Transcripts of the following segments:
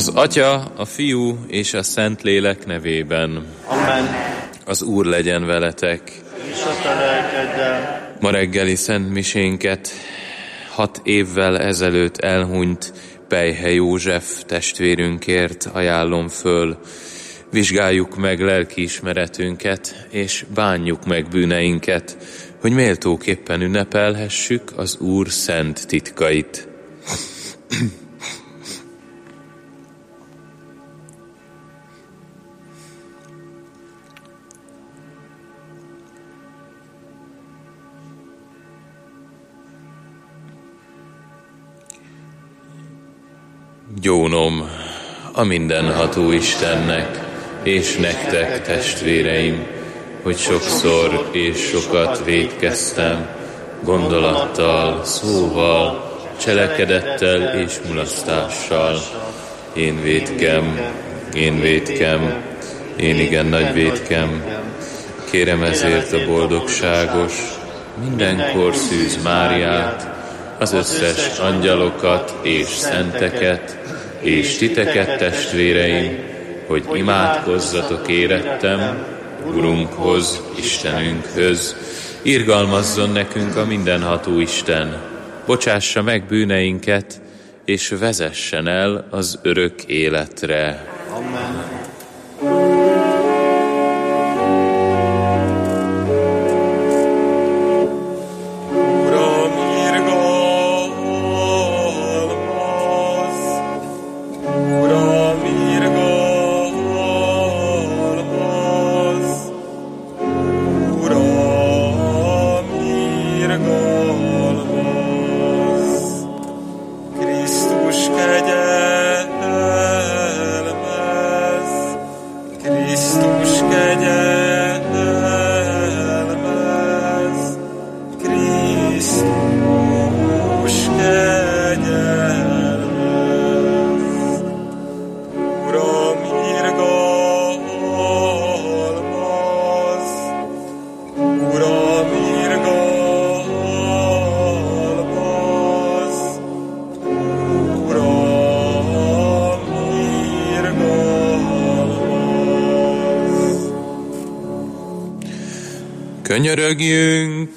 Az Atya, a Fiú és a Szentlélek nevében. Amen. Az Úr legyen veletek. És a te lelkeddel. Ma reggeli szentmisénket 6 évvel ezelőtt elhunyt Pejhe József testvérünkért ajánlom föl. Vizsgáljuk meg lelkiismeretünket, és bánjuk meg bűneinket, hogy méltóképpen ünnepelhessük az Úr szent titkait. Gyónom a mindenható Istennek, és nektek, testvéreim, hogy sokszor és sokat vétkeztem, gondolattal, szóval, cselekedettel és mulasztással. Én vétkem, én igen nagy vétkem. Kérem ezért a boldogságos, mindenkor szűz Máriát, az összes angyalokat és szenteket, és titeket, testvéreim, hogy imádkozzatok érettem Urunkhoz, Istenünkhöz. Irgalmazzon nekünk a mindenható Isten, bocsássa meg bűneinket, és vezessen el az örök életre. Amen. Könyörögjünk!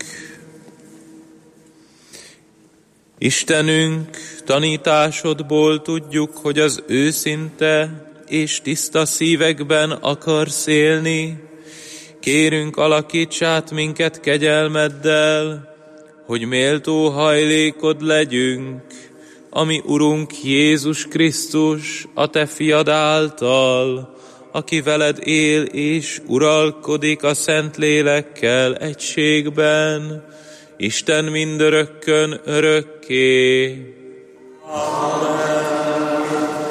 Istenünk, tanításodból tudjuk, hogy az őszinte és tiszta szívekben akarsz élni. Kérünk, alakíts át minket kegyelmeddel, hogy méltó hajlékod legyünk, ami Urunk Jézus Krisztus, a te fiad által, aki veled él és uralkodik a Szentlélekkel egységben, Isten mindörökkön örökké. Amen.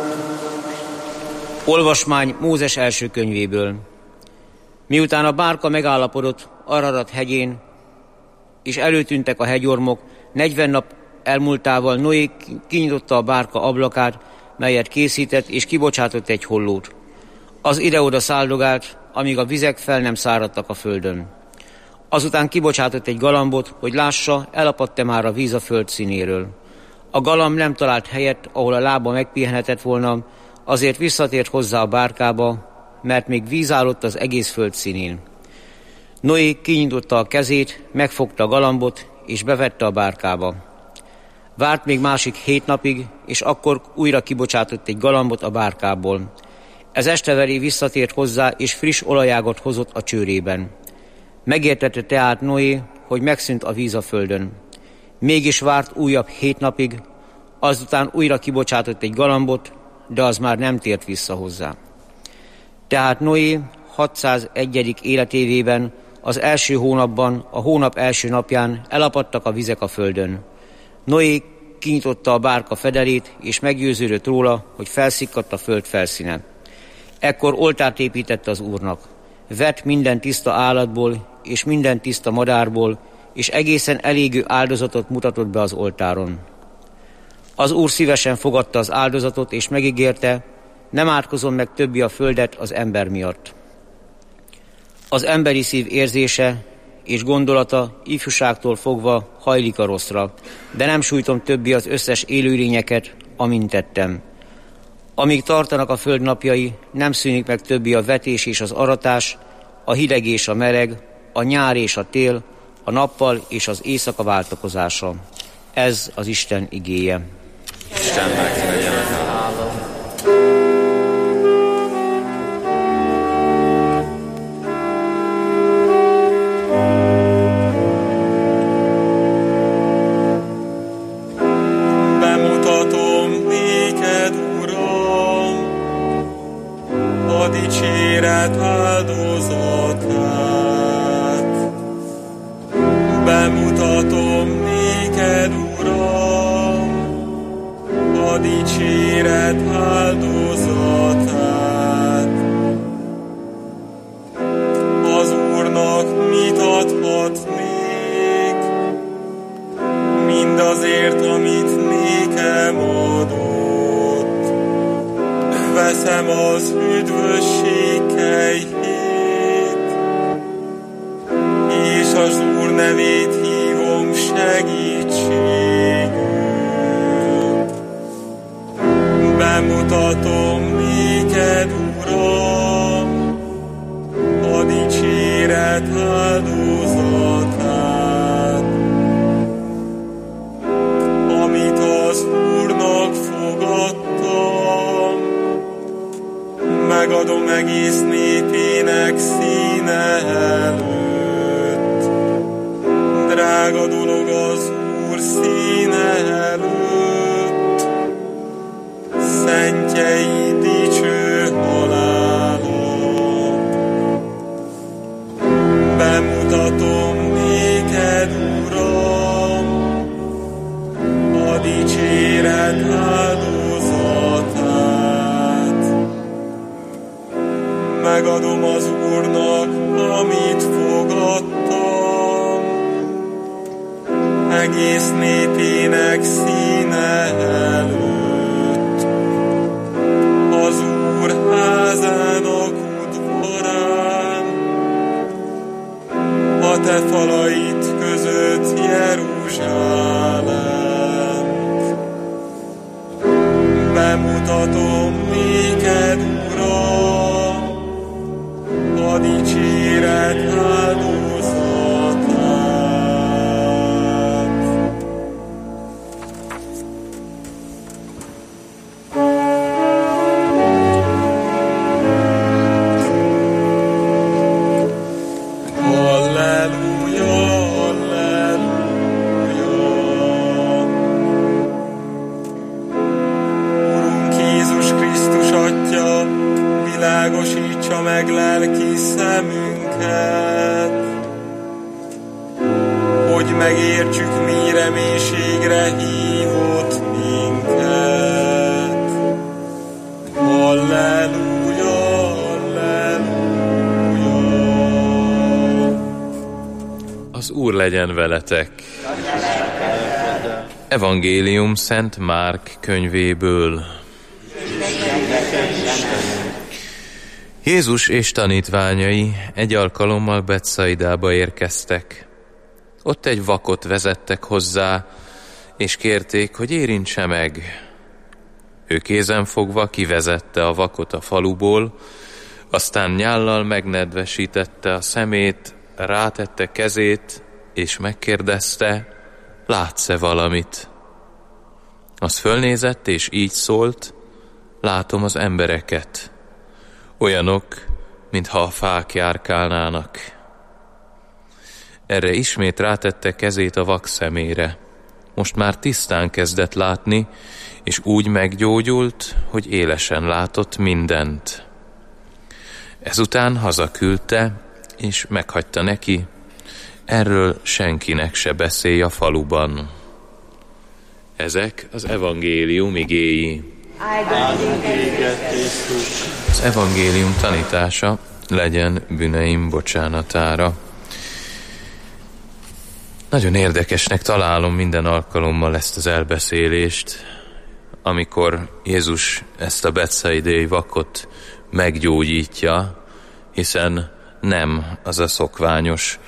Olvasmány Mózes első könyvéből. Miután a bárka megállapodott Ararat hegyén, és előtűntek a hegyormok, 40 nap elmúltával Noé kinyitotta a bárka ablakát, melyet készített, és kibocsátott egy hollót. Az ide-oda száldogált, amíg a vizek fel nem száradtak a földön. Azután kibocsátott egy galambot, hogy lássa, elapadt-e már a víz a föld színéről. A galamb nem talált helyet, ahol a lába megpihenhetett volna, azért visszatért hozzá a bárkába, mert még víz állott az egész föld színén. Noé kinyitotta a kezét, megfogta a galambot, és bevette a bárkába. Várt még másik 7 napig, és akkor újra kibocsátott egy galambot a bárkából. Ez estevelé visszatért hozzá, és friss olajágot hozott a csőrében. Megértette tehát Noé, hogy megszűnt a víz a földön. Mégis várt újabb 7 napig, azután újra kibocsátott egy galambot, de az már nem tért vissza hozzá. Tehát Noé 601. életévében, az első hónapban, a hónap első napján elapadtak a vizek a földön. Noé kinyitotta a bárka fedelét, és meggyőződött róla, hogy felszikkadt a föld felszíne. Ekkor oltárt épített az Úrnak. Vett minden tiszta állatból, és minden tiszta madárból, és egészen elégő áldozatot mutatott be az oltáron. Az Úr szívesen fogadta az áldozatot, és megígérte, nem átkozom meg többi a földet az ember miatt. Az emberi szív érzése és gondolata ifjúságtól fogva hajlik a rosszra, de nem sújtom többi az összes élőlényeket, amint tettem. Amíg tartanak a föld napjai, nem szűnik meg többé a vetés és az aratás, a hideg és a meleg, a nyár és a tél, a nappal és az éjszaka váltakozása. Ez az Isten igéje. Istennek legyen a hála. Bemutatom néked, Uram, a dicséret áldozatát. Bemutatom néked, Uram, a dicséret áldozatát. Az Úrnak mit adhatnék, mindazért, amit nékem adott. Veszem az üdvösség kejhét, és az Úr nevét hívom segítségül. Bemutatom néked, Uram, a dicséret áldozatát, amit az Úrnak fogadtam, megadom egész népének színe előtt. Drága dolog az Úr színe előtt, szentjei dicső halála. Bemutatom néked, Uram, a dicséret áldozatát. Megadom az Úrnak, amit fogadtam, egész népének színe előtt. Az Úr házának udvarán, a te falait között Jeruzsálem. Bemutatom néked, Uram, a dicséret áldozatát. Világosítsa meg lelki szemünket, hogy megértsük, mi reménységre hívott minket. Halleluja, halleluja. Az Úr legyen veletek. Evangélium Szent Márk könyvéből. Jézus és tanítványai egy alkalommal Betszaidába érkeztek. Ott egy vakot vezettek hozzá, és kérték, hogy érintse meg. Ő kézenfogva kivezette a vakot a faluból, aztán nyállal megnedvesítette a szemét, rátette kezét, és megkérdezte, látsz-e valamit? Az fölnézett, és így szólt, látom az embereket. Olyanok, mintha a fák járkálnának. Erre ismét rátette kezét a vak szemére. Most már tisztán kezdett látni, és úgy meggyógyult, hogy élesen látott mindent. Ezután hazaküldte, és meghagyta neki, erről senkinek se beszélj a faluban. Ezek az evangélium igéi. Az evangélium tanítása legyen bűneim bocsánatára. Nagyon érdekesnek találom minden alkalommal ezt az elbeszélést, amikor Jézus ezt a betsaidai vakot meggyógyítja, hiszen nem az a szokványos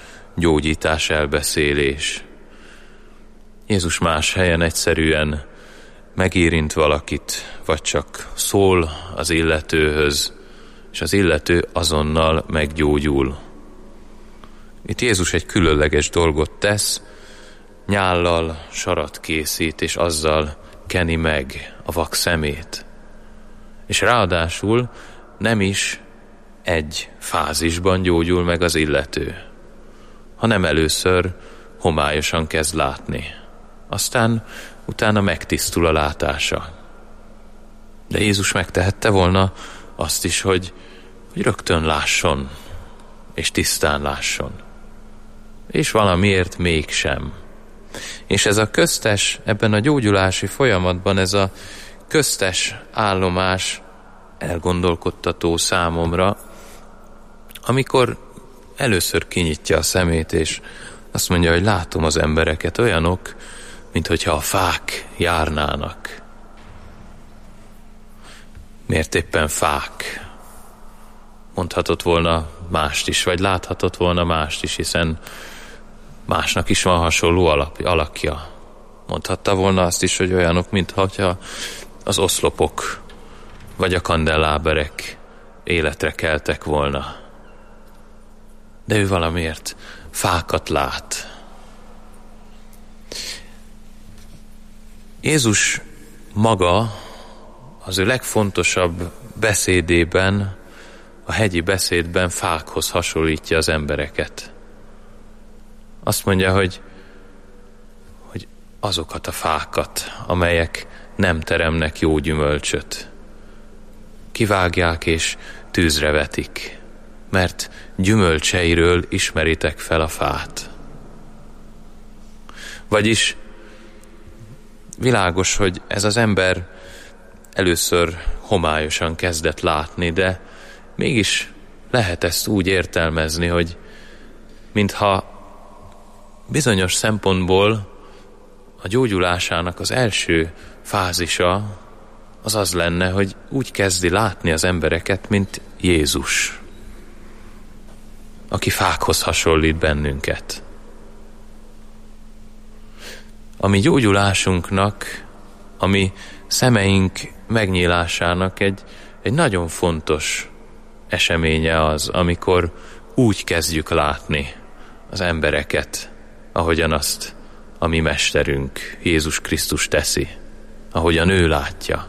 gyógyítás elbeszélés. Jézus más helyen egyszerűen megérint valakit, vagy csak szól az illetőhöz, és az illető azonnal meggyógyul. Itt Jézus egy különleges dolgot tesz, nyállal sarat készít, és azzal keni meg a vak szemét. És ráadásul nem is egy fázisban gyógyul meg az illető, hanem először homályosan kezd látni. Aztán utána megtisztul a látása. De Jézus megtehette volna azt is, hogy rögtön lásson, és tisztán lásson. És valamiért mégsem. És ez a köztes, ebben a gyógyulási folyamatban ez a köztes állomás elgondolkodtató számomra, amikor először kinyitja a szemét, és azt mondja, hogy látom az embereket, olyanok, minthogyha a fák járnának. Miért éppen fák? Mondhatott volna mást is, vagy láthatott volna mást is, hiszen másnak is van hasonló alakja. Mondhatta volna azt is, hogy olyanok, mintha az oszlopok vagy a kandelláberek életre keltek volna. De ő valamiért fákat lát. Jézus maga az ő legfontosabb beszédében, a hegyi beszédben fákhoz hasonlítja az embereket. Azt mondja, hogy azokat a fákat, amelyek nem teremnek jó gyümölcsöt, kivágják és tűzre vetik, mert gyümölcseiről ismeritek fel a fát. Vagyis világos, hogy ez az ember először homályosan kezdett látni, de mégis lehet ezt úgy értelmezni, hogy mintha bizonyos szempontból a gyógyulásának az első fázisa az lenne, hogy úgy kezdi látni az embereket, mint Jézus, aki fákhoz hasonlít bennünket. A mi gyógyulásunknak, a mi szemeink megnyílásának egy nagyon fontos eseménye az, amikor úgy kezdjük látni az embereket, ahogyan azt a mi mesterünk, Jézus Krisztus teszi, ahogyan ő látja.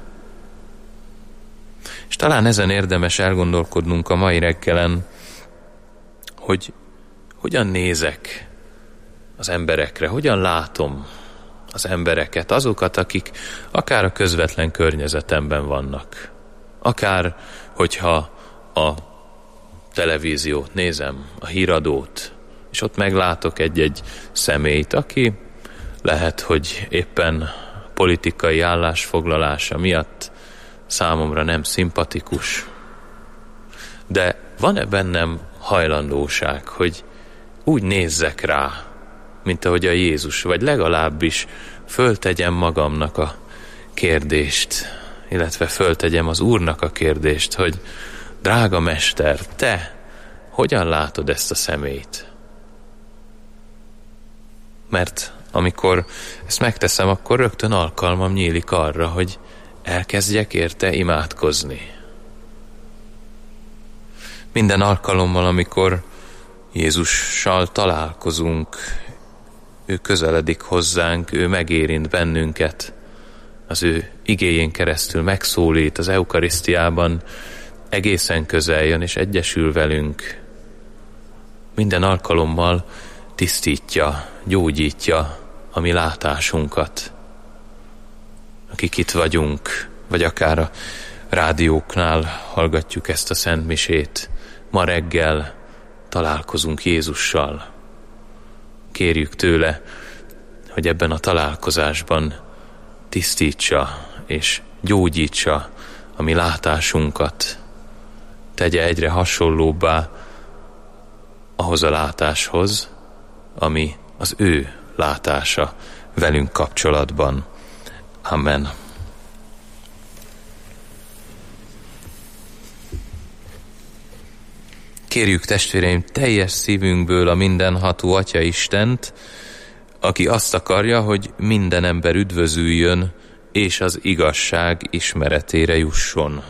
És talán ezen érdemes elgondolkodnunk a mai reggelen, hogy hogyan nézek az emberekre, hogyan látom az embereket, azokat, akik akár a közvetlen környezetemben vannak, akár hogyha a televíziót nézem, a híradót, és ott meglátok egy-egy személyt, aki lehet, hogy éppen politikai állásfoglalása miatt számomra nem szimpatikus. De van-e bennem hajlandóság, hogy úgy nézzek rá, mint ahogy a Jézus, vagy legalábbis föltegyem magamnak a kérdést, illetve föltegyem az Úrnak a kérdést, hogy drága mester, te hogyan látod ezt a személyt? Mert amikor ezt megteszem, akkor rögtön alkalmam nyílik arra, hogy elkezdjek érte imádkozni. Minden alkalommal, amikor Jézussal találkozunk, ő közeledik hozzánk, ő megérint bennünket, az ő igéjén keresztül megszólít az eukarisztiában, egészen közel jön és egyesül velünk. Minden alkalommal tisztítja, gyógyítja a mi látásunkat. Akik itt vagyunk, vagy akár a rádióknál hallgatjuk ezt a szentmisét, ma reggel találkozunk Jézussal. Kérjük tőle, hogy ebben a találkozásban tisztítsa és gyógyítsa a mi látásunkat, tegye egyre hasonlóbbá ahhoz a látáshoz, ami az ő látása velünk kapcsolatban. Amen. Kérjük, testvéreim, teljes szívünkből a mindenható Atya Istent, aki azt akarja, hogy minden ember üdvözüljön, és az igazság ismeretére jusson.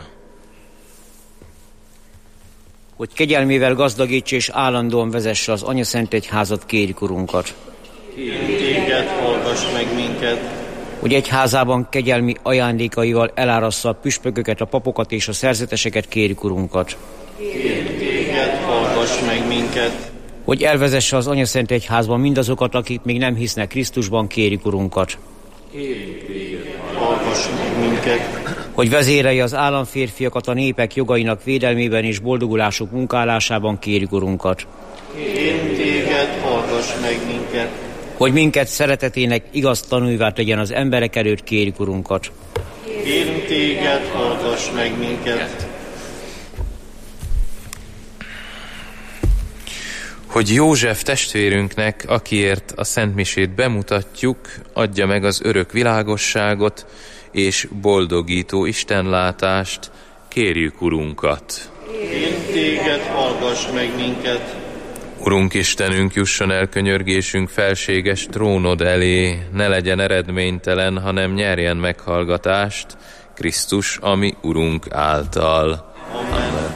Hogy kegyelmével gazdagíts és állandóan vezesse az Anyaszentegyházat, kérjük, Urunkat. Kérünk téged, hallgass meg minket. Hogy egyházában kegyelmi ajándékaival elárassza a püspököket, a papokat és a szerzeteseket, kérjük, Urunkat. Kérünk téged, hallgass meg minket. Hogy elvezesse az Anyaszentegyházban mindazokat, akik még nem hisznek Krisztusban, kérjük, Urunkat. Kérünk téged, hallgass meg minket. Hogy vezérelje az államférfiakat a népek jogainak védelmében és boldogulásuk munkálásában, kérjük, Urunkat. Kérünk téged, hallgass meg minket. Hogy minket szeretetének igaz tanúivá tegyen az emberek előtt, kérjük, Urunkat. Kérünk téged, hallgass meg minket. Hogy József testvérünknek, akiért a szentmisét bemutatjuk, adja meg az örök világosságot és boldogító istenlátást, kérjük, Urunkat. Kérünk téged, hallgass meg minket. Urunk Istenünk, jusson el könyörgésünk felséges trónod elé, ne legyen eredménytelen, hanem nyerjen meghallgatást, Krisztus, ami Urunk által. Amen.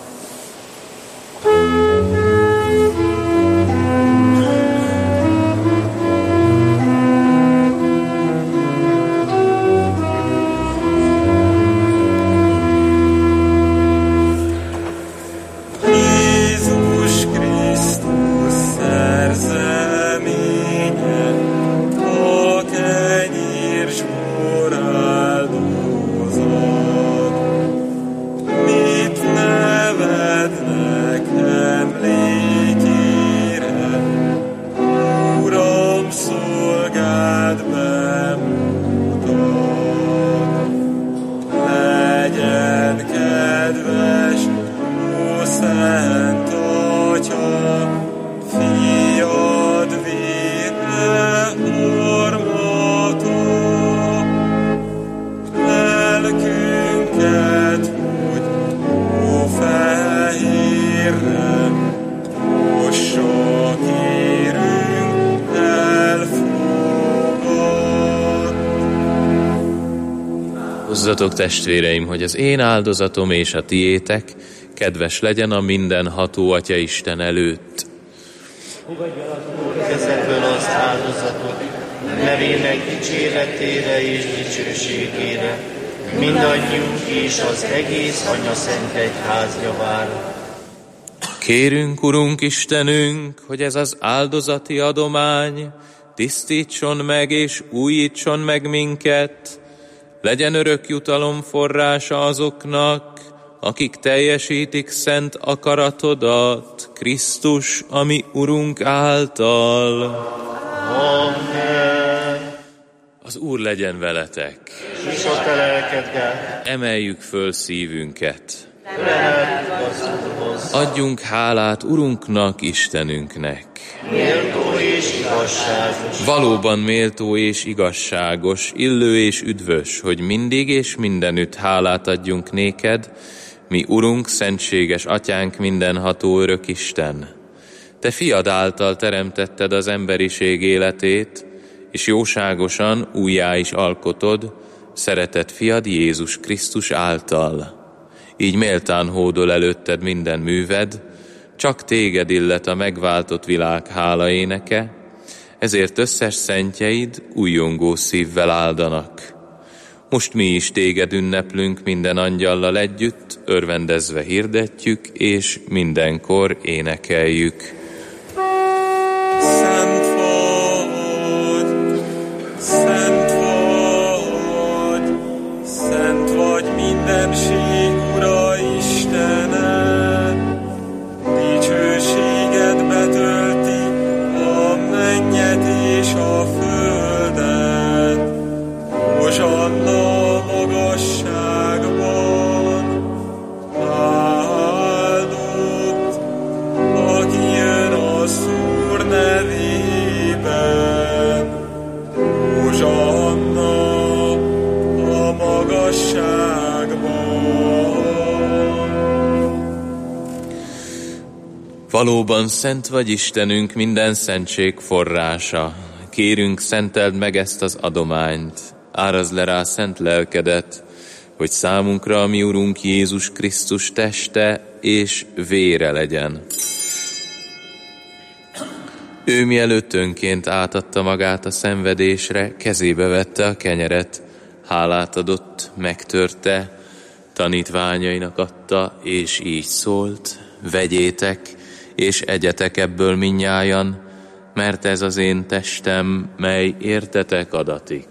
Hozzatok, testvéreim, hogy az én áldozatom és a tiétek kedves legyen a mindenható Atya Isten előtt. Fogadja az Úr kezedből az áldozatot, nevének dicséretére és dicsőségére, mindannyiunk és az egész Anyaszentegyház javára. Kérünk, Urunk Istenünk, hogy ez az áldozati adomány tisztítson meg és újítson meg minket, legyen örök jutalom forrása azoknak, akik teljesítik szent akaratodat, Krisztus, ami Urunk által. Amen. Az Úr legyen veletek. És a te lelkeddel. Emeljük föl szívünket. Felemeljük az Úrhoz. Adjunk hálát Urunknak, Istenünknek. Méltó és igazságos. Valóban méltó és igazságos, illő és üdvös, hogy mindig és mindenütt hálát adjunk néked, mi Urunk, szentséges Atyánk, mindenható örök Isten. Te fiad által teremtetted az emberiség életét, és jóságosan újjá is alkotod szeretett fiad Jézus Krisztus által. Így méltán hódol előtted minden műved, csak téged illet a megváltott világ hála éneke, ezért összes szentjeid újjongó szívvel áldanak. Most mi is téged ünneplünk minden angyallal együtt, örvendezve hirdetjük, és mindenkor énekeljük. Szent vagy, szent vagy, szent vagy mindenség Ura Istene, dicsőséged betölti a mennyet és a földet. Hozsanna magasságban, áldott, aki jön az Úr nevében. Hozsanna a magasságban. Valóban szent vagy Istenünk, minden szentség forrása. Kérünk, szenteld meg ezt az adományt, Árazd le rá szent lelkedet, hogy számunkra a mi Urunk Jézus Krisztus teste és vére legyen. Ő mielőtt önként átadta magát a szenvedésre, kezébe vette a kenyeret, hálát adott, megtörte, tanítványainak adta, és így szólt: vegyétek, és egyetek ebből mindnyájan, mert ez az én testem, mely értetek adatik.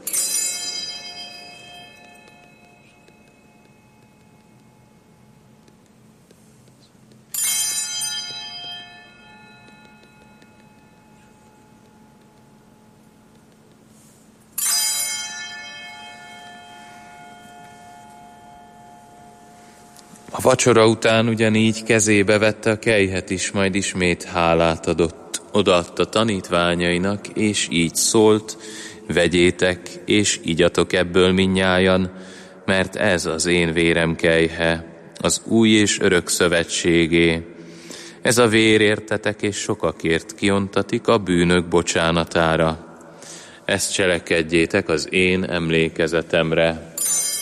A vacsora után ugyanígy kezébe vette a kelyhet is, majd ismét hálát adott. Odaadta tanítványainak, és így szólt: vegyétek, és igyatok ebből mindnyájan, mert ez az én vérem kelyhe, az új és örök szövetségé. Ez a vér értetek és sokakért kiontatik a bűnök bocsánatára. Ezt cselekedjétek az én emlékezetemre.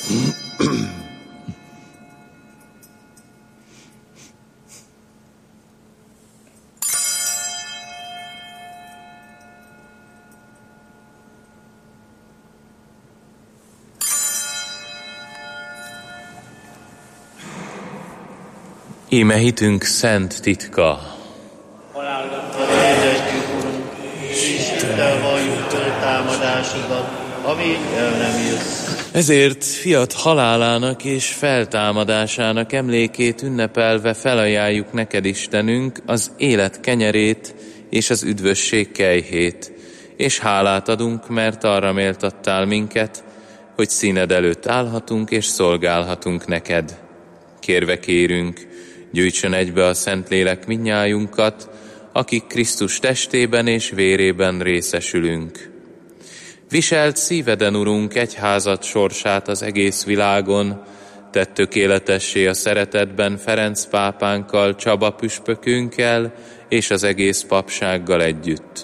Íme hitünk szent titka. Halálodat hirdetjük, Urunk, és Istennel valljuk föltámadásodat, amíg el nem jössz. Ezért fiat halálának és feltámadásának emlékét ünnepelve felajánljuk neked, Istenünk, az élet kenyerét és az üdvösség kelyhét, és hálát adunk, mert arra méltattál minket, hogy színed előtt állhatunk és szolgálhatunk neked. Kérve kérünk, gyűjtsön egybe a Szentlélek mindnyájunkat, akik Krisztus testében és vérében részesülünk. Viselt szíveden, Urunk, egyházad sorsát az egész világon, tedd tökéletessé a szeretetben Ferenc pápánkkal, Csaba püspökünkkel és az egész papsággal együtt.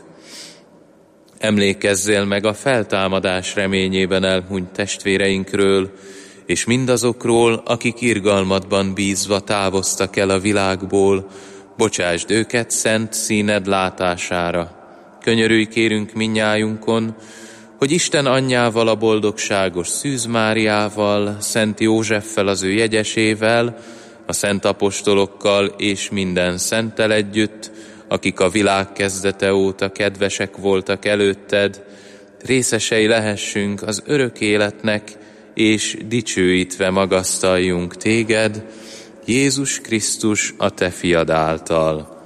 Emlékezzél meg a feltámadás reményében elhunyt testvéreinkről, és mindazokról, akik irgalmadban bízva távoztak el a világból, bocsásd őket szent színed látására. Könyörülj kérünk mindnyájunkon, hogy Isten anyjával, a boldogságos Szűz Máriával, Szent Józseffel, az ő jegyesével, a szent apostolokkal és minden szenttel együtt, akik a világ kezdete óta kedvesek voltak előtted, részesei lehessünk az örök életnek, és dicsőítve magasztaljunk téged, Jézus Krisztus, a te fiad által.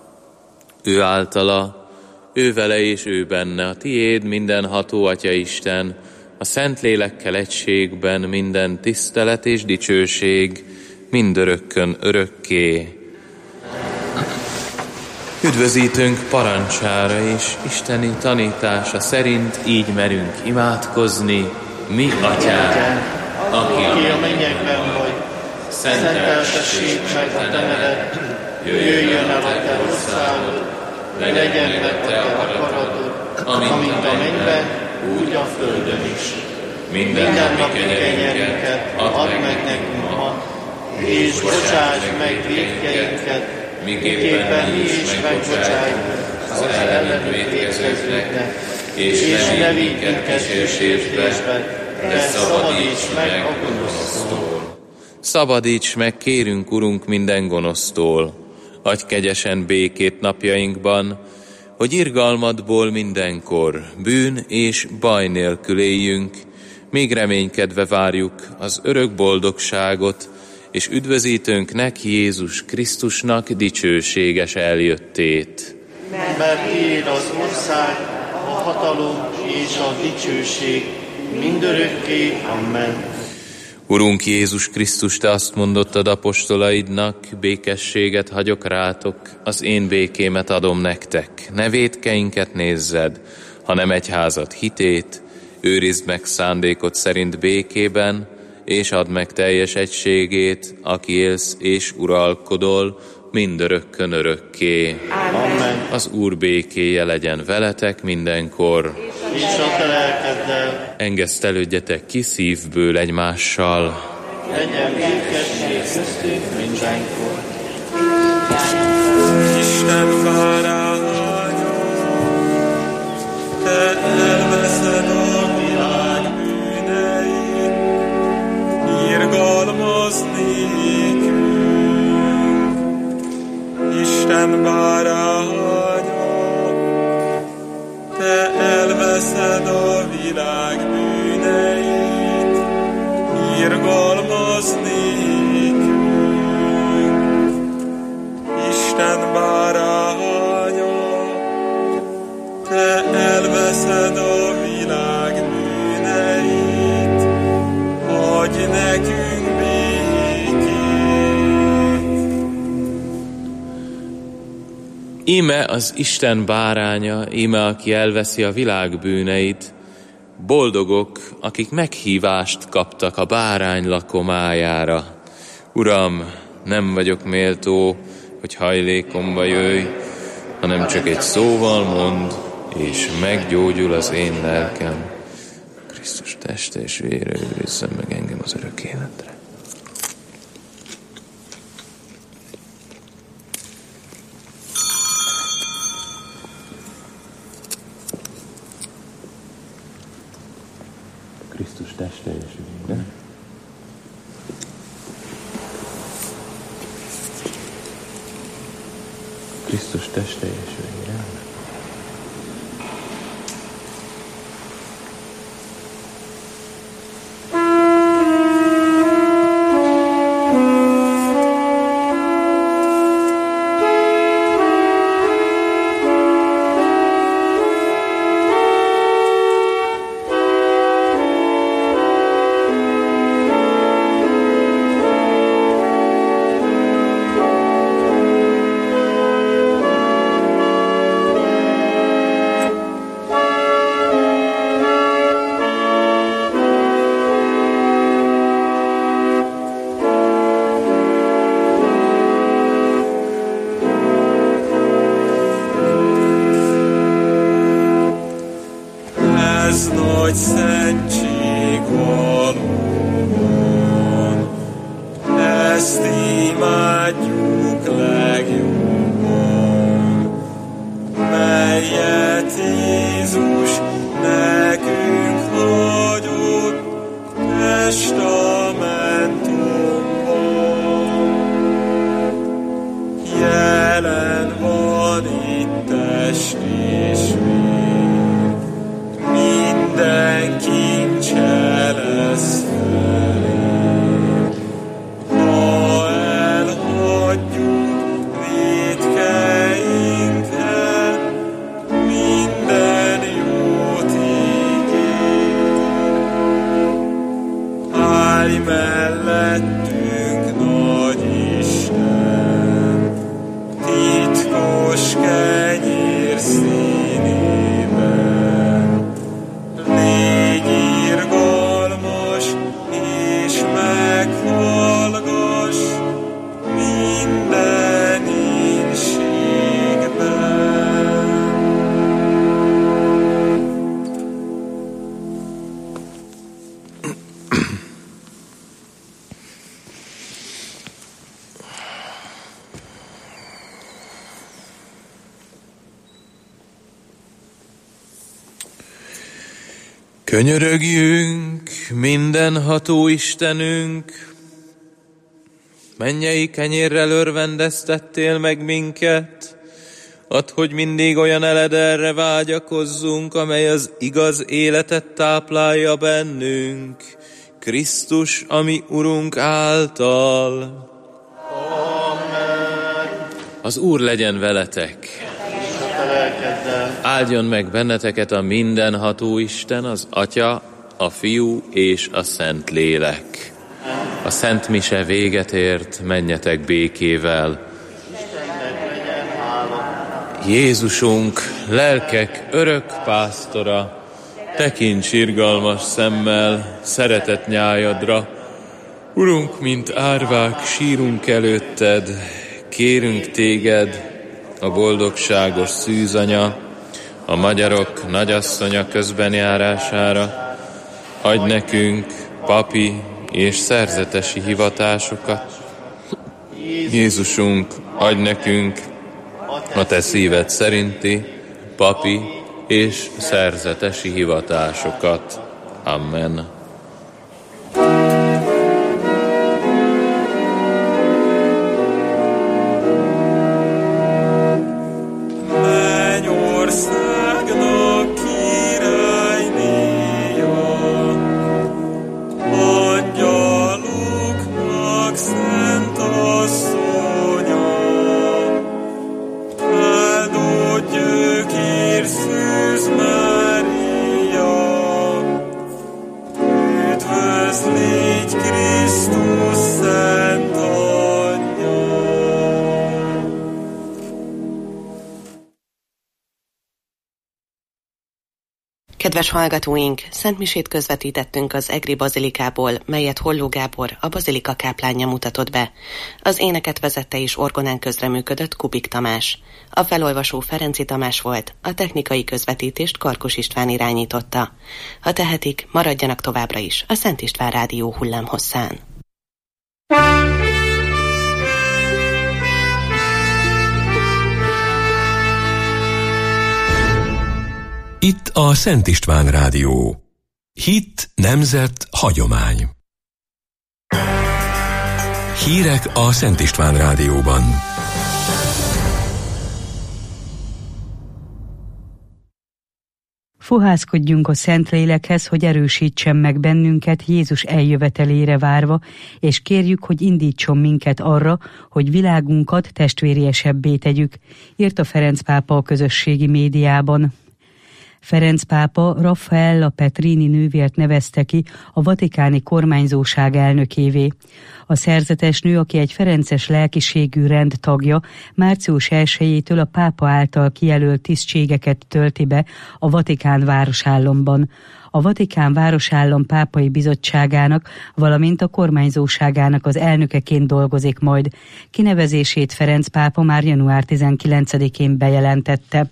Ő általa, ő vele és ő benne, a tiéd mindenható Atya Isten, a Szentlélekkel egységben minden tisztelet és dicsőség, mindörökkön örökké. Üdvözítőnk parancsára és isteni tanítása szerint így merünk imádkozni: mi Atyánk, aki a mennyekben vagy, szenteltessék meg a te neved, jöjjön el a te országod, legyen meg a te akaratod, amint a mennyben, úgy a földön is. Minden napi kenyerünket add meg nekünk ma, és bocsáss meg vétkeinket, miképpen mi is megbocsájunk az ellenünk vétkezőknek, és ne vigy minket kísértésbe, de szabadíts meg a gonosztól. Szabadíts meg, kérünk, Urunk, minden gonosztól. Adj kegyesen békét napjainkban, hogy irgalmadból mindenkor bűn és baj nélkül éljünk, míg reménykedve várjuk az örök boldogságot, és üdvözítőnknek, Jézus Krisztusnak dicsőséges eljöttét. Mert tiéd az ország, a hatalom és a dicsőség mindörökké. Amen. Urunk Jézus Krisztus, te azt mondottad apostolaidnak: békességet hagyok rátok, az én békémet adom nektek. Ne vétkeinket nézzed, hanem egyházad hitét, őrizd meg szándékod szerint békében, és add meg teljes egységét, aki élsz és uralkodol mindörökkön örökké. Amen. Az Úr békéje legyen veletek mindenkor. és a te lelkeddel. Engesztelődjetek ki szívből egymással. Legyen békesség köztünk mindenkor. Isten báránya, te elveszed a világ bűneit, irgalmazz nékünk. Isten báránya, te elveszed a világ bűneit, irgalmazz nékünk. Isten báránya, te elveszed a világ bűneit, adj nekünk békét. Íme az Isten báránya, íme aki elveszi a világ bűneit. Boldogok, akik meghívást kaptak a bárány lakomájára. Uram, nem vagyok méltó, hogy hajlékomba jöjj, hanem csak egy szóval mondd, és meggyógyul az én lelkem. Krisztus teste és vére őrizzen meg engem az örök életre. Krisztus teste és vére. Krisztus teste és vére. Ez nagy szentség valóban, ezt imádjuk legjobban, melyet Jézus nekünk hagyott testamentumban. Jelen van itt test és vér, minden kincse lesz felér. Ha elhagyjuk vétkeinket, minden jót ígér. Állj mellettünk, nagy Isten, titkos kenyér színében. Légy irgalmas, és meghallgass minden ínségben. Könyörögjünk, mindenható Istenünk, mennyei kenyérrel örvendeztettél meg minket, add, hogy mindig olyan elederre vágyakozzunk, amely az igaz életet táplálja bennünk, Krisztus, ami Urunk által. Amen. Az Úr legyen veletek! Áldjon meg benneteket a mindenható Isten, az Atya, a Fiú és a Szent Lélek. A Szent Mise véget ért, menjetek békével. Jézusunk, lelkek örök pásztora, tekints irgalmas szemmel szeretet nyájadra. Urunk, mint árvák sírunk előtted, kérünk téged, a boldogságos szűzanya, a magyarok nagyasszonya közbenjárására, adj nekünk papi és szerzetesi hivatásokat. Jézusunk, adj nekünk a te szíved szerinti papi és szerzetesi hivatásokat. Amen. Kedves hallgatóink, szentmisét közvetítettünk az egri bazilikából, melyet Holló Gábor, a bazilika káplánja mutatott be. Az éneket vezette és orgonán közreműködött Kubik Tamás. A felolvasó Ferenci Tamás volt, a technikai közvetítést Karkos István irányította. Ha tehetik, maradjanak továbbra is a Szent István Rádió hullámhosszán. Itt a Szent István Rádió. Hit, nemzet, hagyomány. Hírek a Szent István Rádióban. Fohászkodjunk a Szentlélekhez, hogy erősítsen meg bennünket Jézus eljövetelére várva, és kérjük, hogy indítson minket arra, hogy világunkat testvériesebbé tegyük, írta Ferenc pápa a közösségi médiában. Ferenc pápa Raffaella Petrini nővért nevezte ki a vatikáni kormányzóság elnökévé. A szerzetes nő, aki egy ferences lelkiségű rend tagja, március 1-től a pápa által kijelölt tisztségeket tölti be a Vatikán városállamban. A Vatikán városállam pápai bizottságának, valamint a kormányzóságának az elnökeként dolgozik majd. Kinevezését Ferenc pápa már január 19-én bejelentette.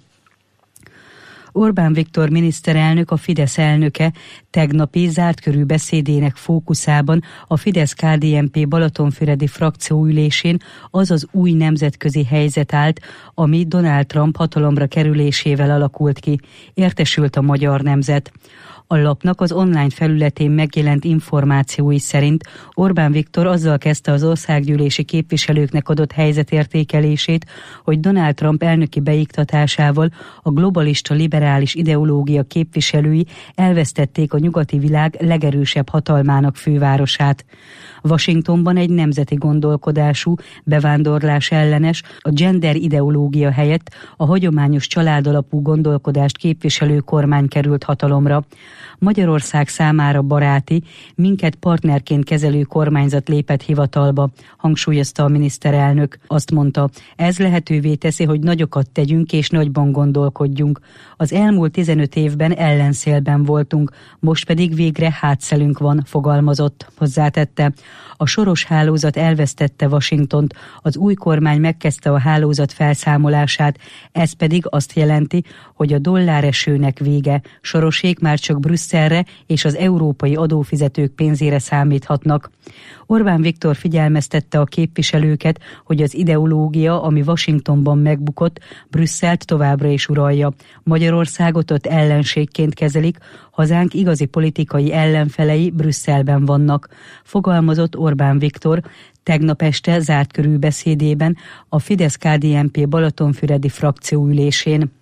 Orbán Viktor miniszterelnök, a Fidesz elnöke tegnapi zártkörű beszédének fókuszában a Fidesz-KDNP Balatonfüredi frakcióülésén az az új nemzetközi helyzet állt, ami Donald Trump hatalomra kerülésével alakult ki, értesült a magyar nemzet. A lapnak az online felületén megjelent információi szerint Orbán Viktor azzal kezdte az országgyűlési képviselőknek adott helyzetértékelését, hogy Donald Trump elnöki beiktatásával a globalista liberális ideológia képviselői elvesztették a nyugati világ legerősebb hatalmának fővárosát. Washingtonban egy nemzeti gondolkodású, bevándorlás ellenes, a gender ideológia helyett a hagyományos családalapú gondolkodást képviselő kormány került hatalomra. Magyarország számára baráti, minket partnerként kezelő kormányzat lépett hivatalba, hangsúlyozta a miniszterelnök. Azt mondta, ez lehetővé teszi, hogy nagyokat tegyünk és nagyban gondolkodjunk. Az elmúlt 15 évben ellenszélben voltunk, most pedig végre hátszelünk van, fogalmazott, hozzátette. A Soros hálózat elvesztette Washingtont, az új kormány megkezdte a hálózat felszámolását, ez pedig azt jelenti, hogy a dolláresőnek vége. Sorosék már csak Brüsszelre és az európai adófizetők pénzére számíthatnak. Orbán Viktor figyelmeztette a képviselőket, hogy az ideológia, ami Washingtonban megbukott, Brüsszelt továbbra is uralja. Magyarországot ott ellenségként kezelik, hazánk igazi politikai ellenfelei Brüsszelben vannak, fogalmazott Orbán Viktor tegnap este zártkörű beszédében a Fidesz-KDNP Balatonfüredi frakcióülésén.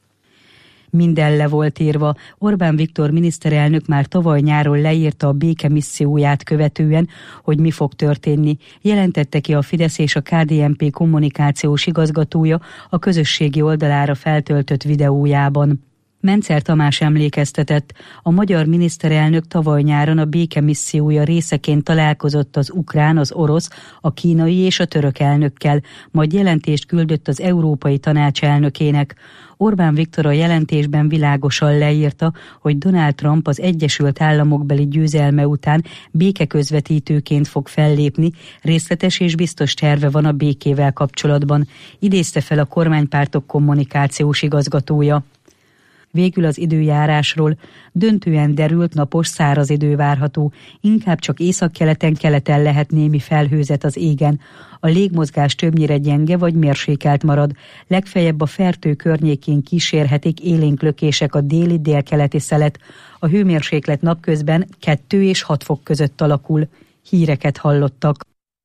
Minden le volt írva. Orbán Viktor miniszterelnök már tavaly nyáron leírta a béke misszióját követően, hogy mi fog történni. Jelentette ki a Fidesz és a KDNP kommunikációs igazgatója a közösségi oldalára feltöltött videójában. Mencer Tamás emlékeztetett, a magyar miniszterelnök tavaly nyáron a béke missziója részeként találkozott az ukrán, az orosz, a kínai és a török elnökkel, majd jelentést küldött az Európai Tanács elnökének. Orbán Viktor a jelentésben világosan leírta, hogy Donald Trump az Egyesült Államokbeli győzelme után békeközvetítőként fog fellépni, részletes és biztos terve van a békével kapcsolatban, idézte fel a kormánypártok kommunikációs igazgatója. Végül az időjárásról: döntően derült, napos, száraz idő várható, inkább csak északkeleten lehet némi felhőzet az égen. A légmozgás többnyire gyenge vagy mérsékelt marad, legfeljebb a Fertő környékén kísérhetik élénk lökések a déli-délkeleti szelet. A hőmérséklet napközben 2 és 6 fok között alakul. Híreket hallottak.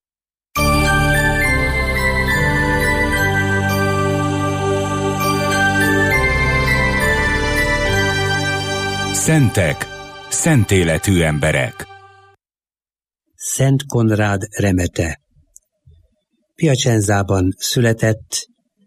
Szentek, szentéletű emberek. Szent Konrád remete. Piacenzában született,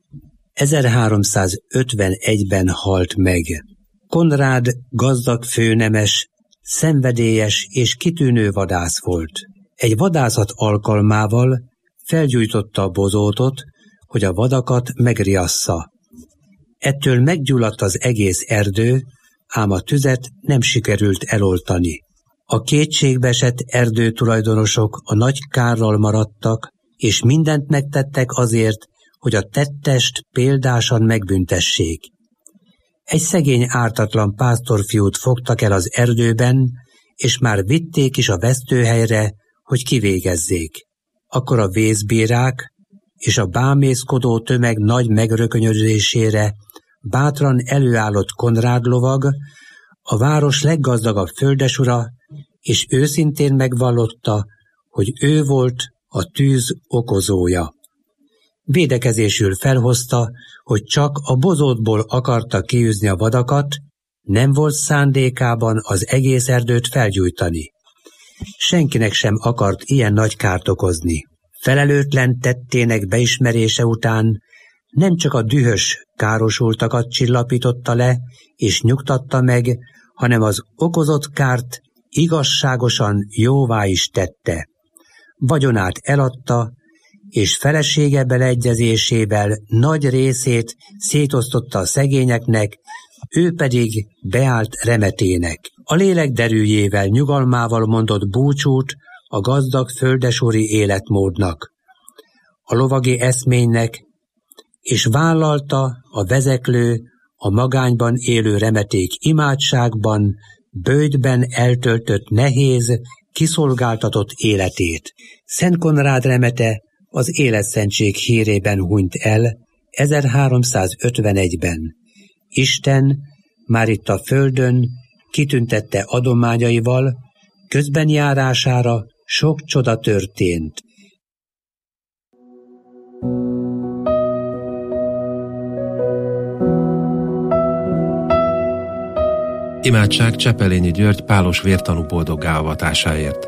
1351-ben halt meg. Konrád gazdag főnemes, szenvedélyes és kitűnő vadász volt. Egy vadászat alkalmával felgyújtotta a bozótot, hogy a vadakat megriassza. Ettől meggyulladt az egész erdő, ám a tüzet nem sikerült eloltani. A kétségbeesett erdőtulajdonosok a nagy kárral maradtak, és mindent megtettek azért, hogy a tettest példásan megbüntessék. Egy szegény ártatlan pásztorfiút fogtak el az erdőben, és már vitték is a vesztőhelyre, hogy kivégezzék. Akkor a vészbírák és a bámészkodó tömeg nagy megrökönyödésére bátran előállott Konrád lovag, a város leggazdagabb földesura, és őszintén megvallotta, hogy ő volt a tűz okozója. Védekezésül felhozta, hogy csak a bozótból akarta kiűzni a vadakat, nem volt szándékában az egész erdőt felgyújtani. Senkinek sem akart ilyen nagy kárt okozni. Felelőtlen tettének beismerése után nem csak a dühös károsultakat csillapította le és nyugtatta meg, hanem az okozott kárt igazságosan jóvá is tette. Vagyonát eladta, és felesége beleegyezésével nagy részét szétosztotta a szegényeknek, ő pedig beállt remetének. A lélek derűjével, nyugalmával mondott búcsút a gazdag földesúri életmódnak, a lovagi eszménynek, és vállalta a vezeklő, a magányban élő remeték imádságban, böjtben eltöltött nehéz, kiszolgáltatott életét. Szent Konrád remete az életszentség hírében hunyt el 1351-ben. Isten már itt a földön kitüntette adományaival, közbenjárására sok csoda történt. Imádság Csepelényi György pálos vértanú boldoggá avatásáért.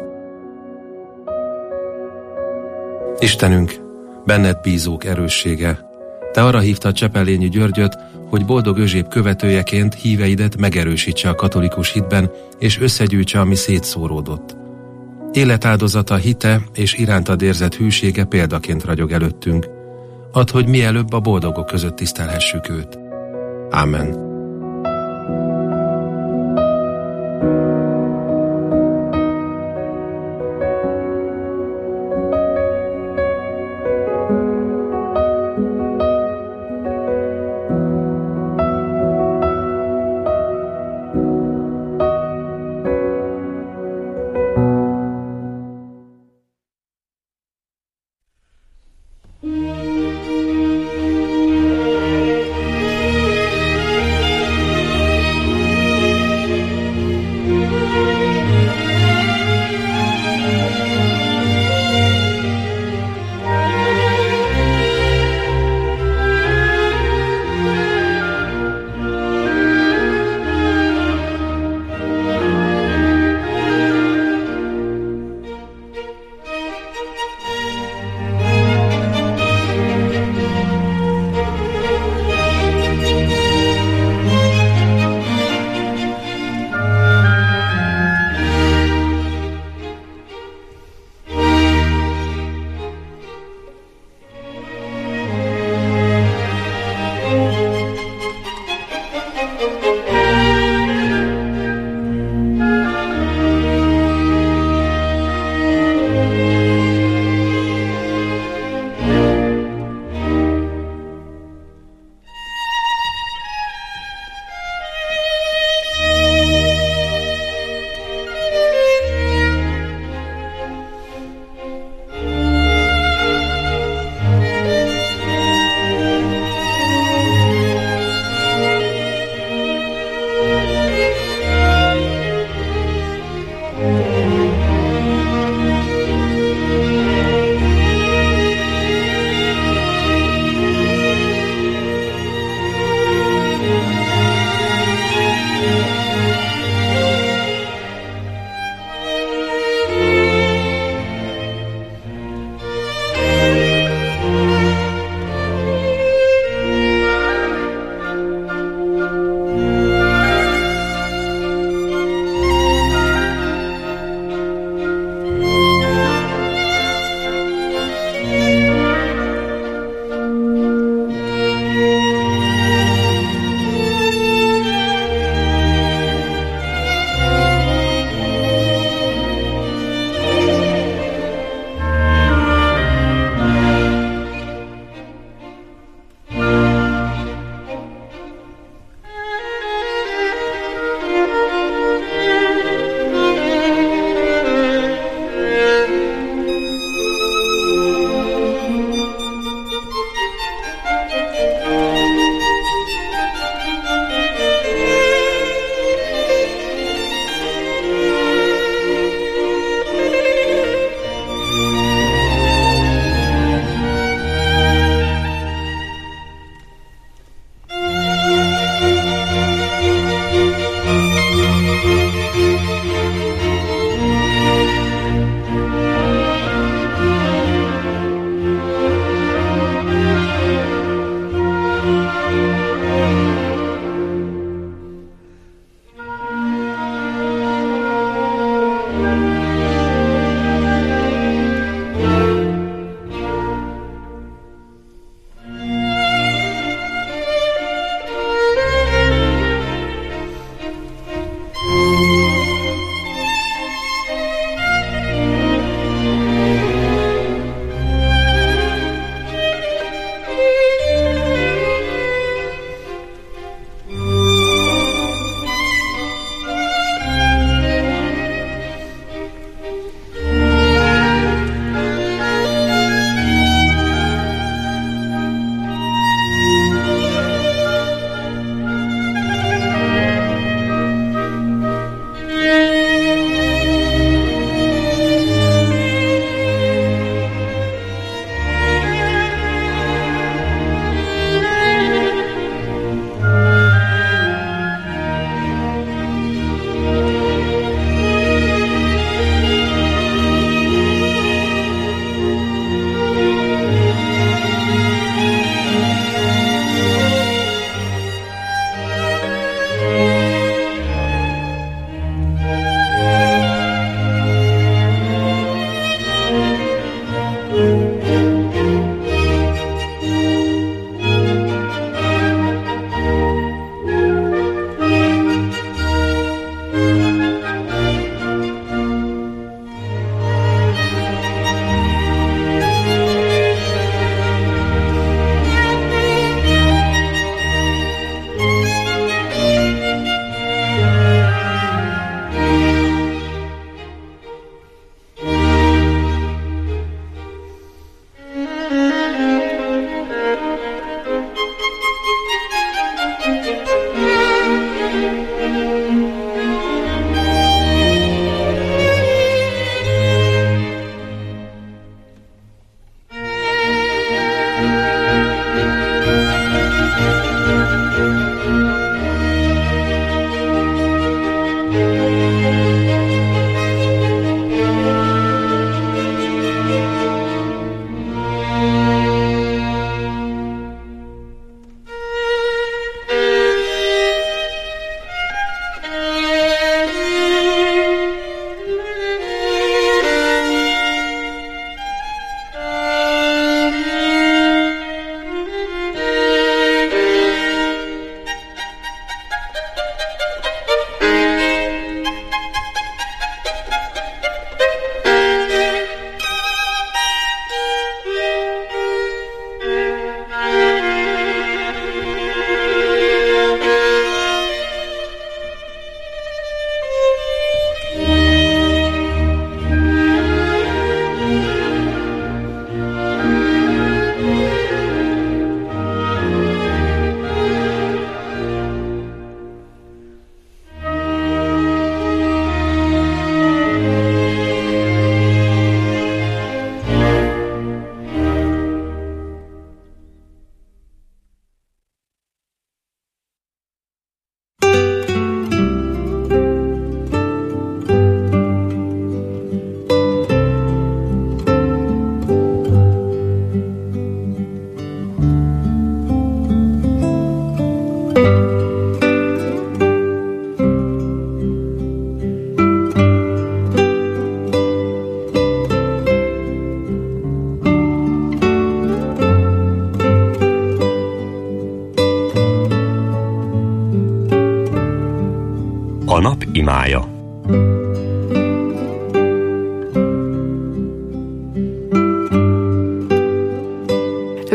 Istenünk, benned bízók erőssége, te arra hívtad Csepelényi Györgyöt, hogy boldog Özséb követőjeként híveidet megerősítse a katolikus hitben, és összegyűjtse, ami szétszóródott. Életáldozata, hite és irántad érzett hűsége példaként ragyog előttünk. Add, hogy mielőbb a boldogok között tisztelhessük őt. Ámen.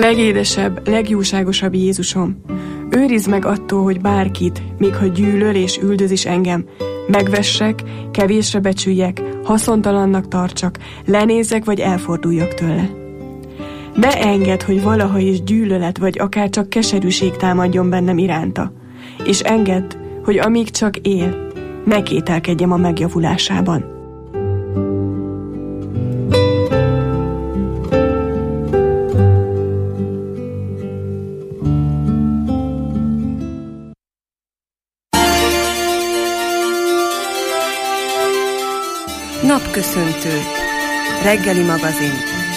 Legédesebb, legjóságosabb Jézusom, őrizd meg attól, hogy bárkit, még ha gyűlöl és üldöz is engem, megvessek, kevésre becsüljek, haszontalannak tartsak, lenézzek vagy elforduljak tőle. Ne engedd, hogy valaha is gyűlölet vagy akár csak keserűség támadjon bennem iránta, és engedd, hogy amíg csak él, ne kételkedjem a megjavulásában. Napköszöntő. Reggeli magazin.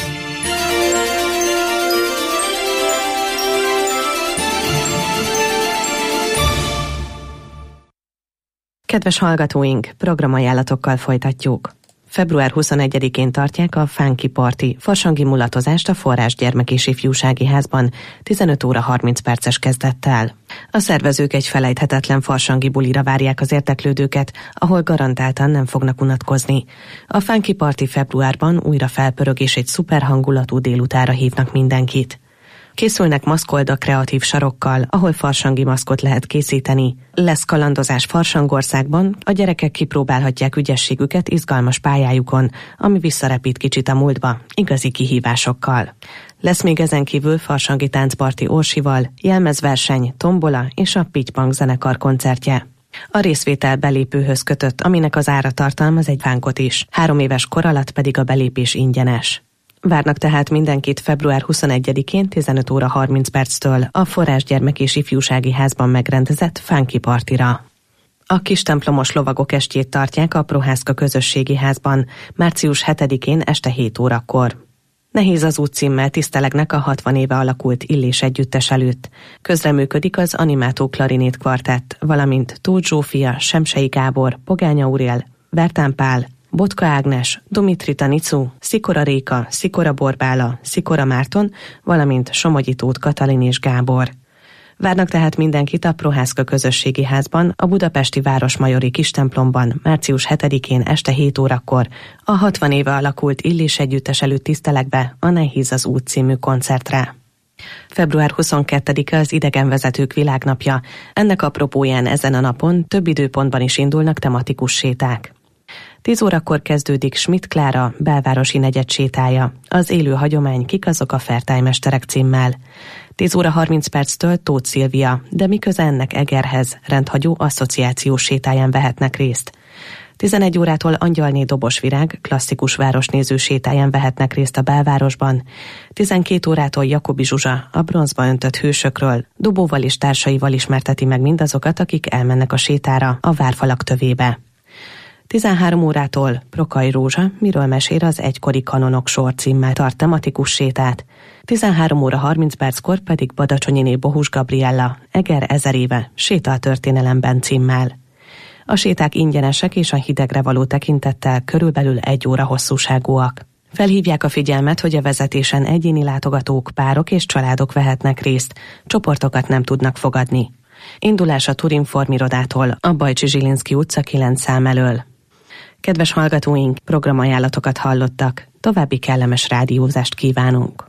Kedves hallgatóink, programajánlatokkal folytatjuk. Február 21-én tartják a Funky Party farsangi mulatozást a Forrás Gyermek és Ifjúsági Házban 15 óra 30 perces kezdettel. A szervezők egy felejthetetlen farsangi bulira várják az érdeklődőket, ahol garantáltan nem fognak unatkozni. A Funky Party februárban újra felpörög és egy szuper hangulatú délutára hívnak mindenkit. Készülnek maszkolda kreatív sarokkal, ahol farsangi maszkot lehet készíteni. Lesz kalandozás Farsangországban, a gyerekek kipróbálhatják ügyességüket izgalmas pályájukon, ami visszarepít kicsit a múltba, igazi kihívásokkal. Lesz még ezen kívül farsangi táncparti Orsival, jelmezverseny, tombola és a Pittypunk zenekar koncertje. A részvétel belépőhöz kötött, aminek az ára tartalmaz egy vánkot is, 3 éves kor alatt pedig a belépés ingyenes. Várnak tehát mindenkit február 21-én 15 óra 30 perctől a Forrás Gyermek és Ifjúsági Házban megrendezett Funky Partyra. A Kistemplomos lovagok estjét tartják a Prohászka Közösségi Házban, március 7-én este 7 órakor. Nehéz az út címmel tisztelegnek a 60 éve alakult Illés együttes előtt. Közreműködik az Animátó Klarinét Kvartett, valamint Tóth Zsófia, Semsei Gábor, Pogány Aurél, Vertán Pál, Botka Ágnes, Dumitri Tanicu, Szikora Réka, Szikora Borbála, Szikora Márton, valamint Somogyi Tóth Katalin és Gábor. Várnak tehát mindenkit a Prohászka Közösségi Házban, a budapesti Városmajori Kistemplomban, március 7-én este 7 órakor, a 60 éve alakult Illés együttes előtt tisztelegve a Nehéz az út című koncertre. Február 22-e az Idegenvezetők Világnapja. Ennek apropóján ezen a napon több időpontban is indulnak tematikus séták. 10 órakor kezdődik Schmidt Klára belvárosi negyed sétája, az élő hagyomány Kik azok a fertálymesterek címmel. 10 óra 30 perctől Tóth Szilvia, de miközben ennek Egerhez rendhagyó asszociációs sétáján vehetnek részt. 11 órától Angyalné Dobosvirág klasszikus városnéző sétáján vehetnek részt a belvárosban. 12 órától Jakobi Zsuzsa a bronzba öntött hősökről, dobóval és társaival ismerteti meg mindazokat, akik elmennek a sétára a várfalak tövébe. 13 órától Prokay Rózsa miről mesél az egykori kanonok sor címmel tart tematikus sétát. 13 óra 30 perckor pedig Badacsonyiné Bohus Gabriella Eger 1000 éve séta a történelemben címmel. A séták ingyenesek és a hidegre való tekintettel körülbelül 1 óra hosszúságúak. Felhívják a figyelmet, hogy a vezetésen egyéni látogatók, párok és családok vehetnek részt, csoportokat nem tudnak fogadni. Indulás a Turinform irodától, a Bajcsi Zsilinszky utca 9 szám elől. Kedves hallgatóink, programajánlatokat hallottak, további kellemes rádiózást kívánunk.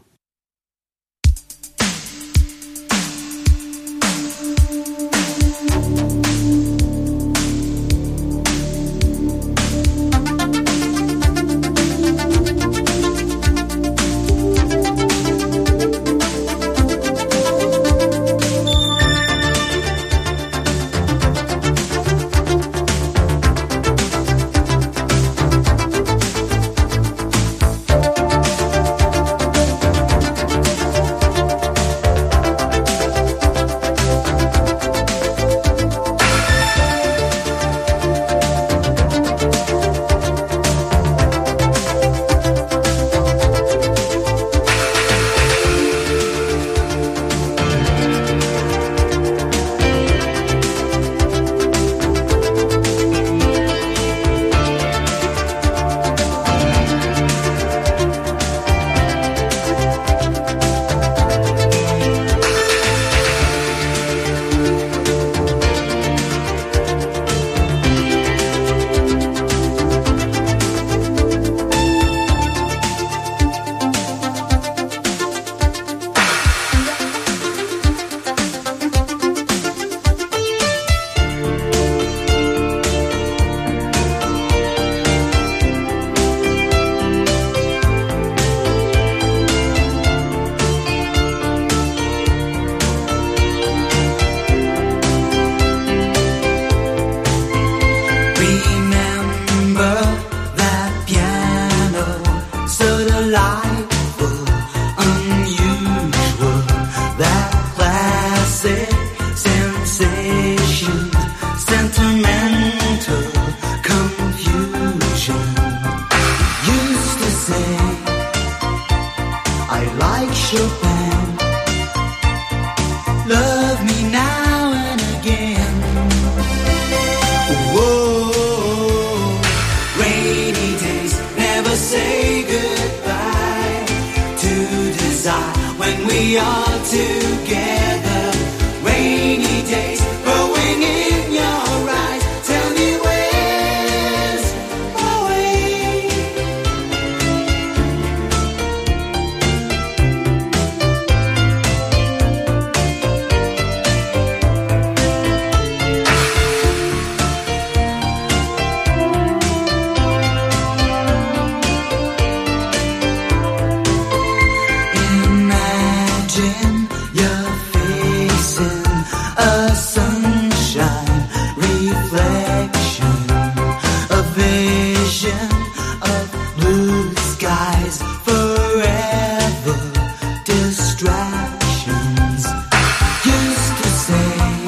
Chopin. Love me now and again. Whoa, rainy days never say goodbye to desire when we are together. Rainy days growing in your eyes. Tell me where's my way. Imagine you're facing a sunshine reflection, a vision of blue skies, forever distractions. Used to say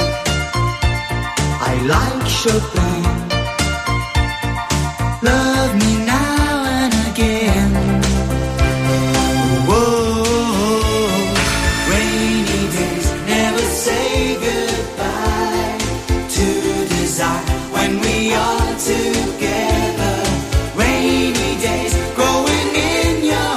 I like Chopin. Love me now and again. Whoa, rainy days never say goodbye to desire when we are together. Rainy days growing in your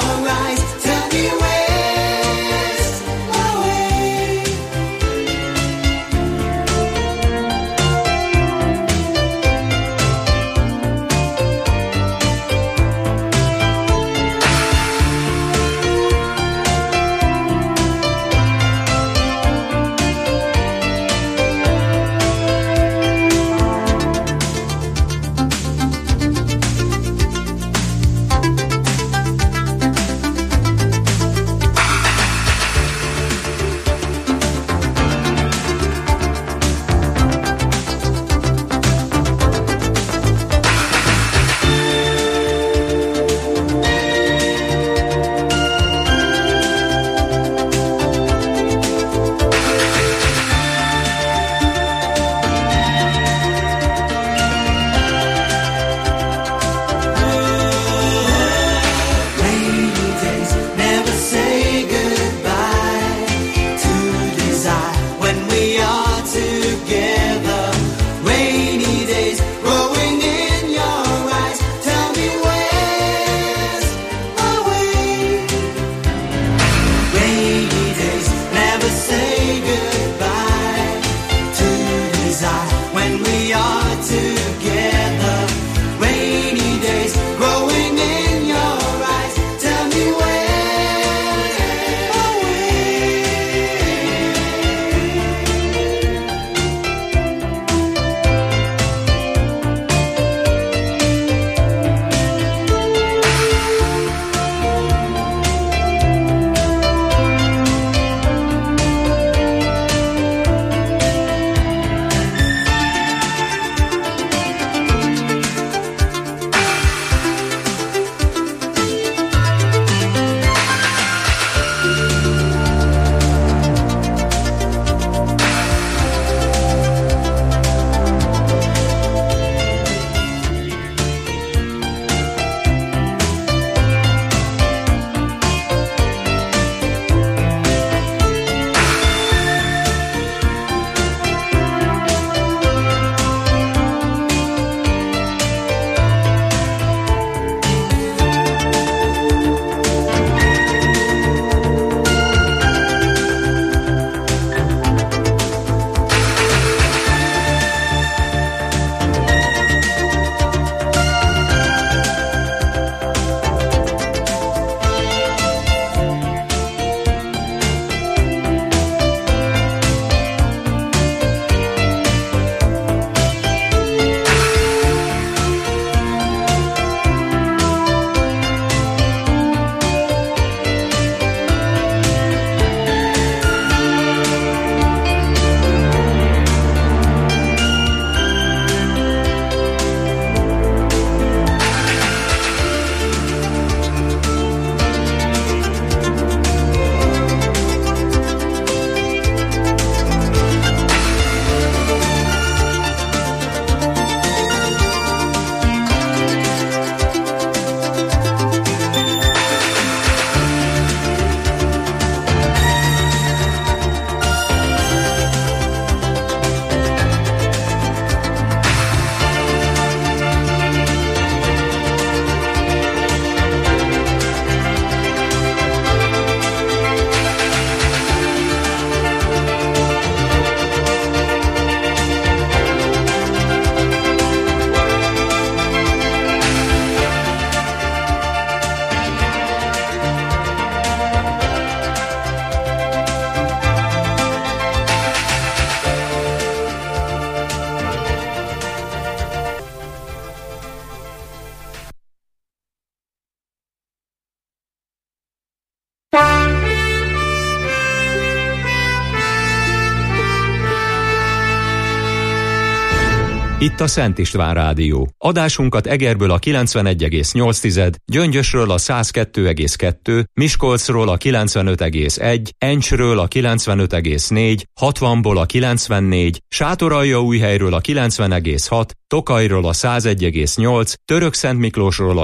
Itt a Szent István Rádió. Adásunkat Egerből a 91,8, Gyöngyösről a 102,2, Miskolcról a 95,1, Encsről a 95,4, 60-ból a 94, Sátoraljaújhelyről a 90,6, Tokajról a 101,8, Törökszentmiklósról a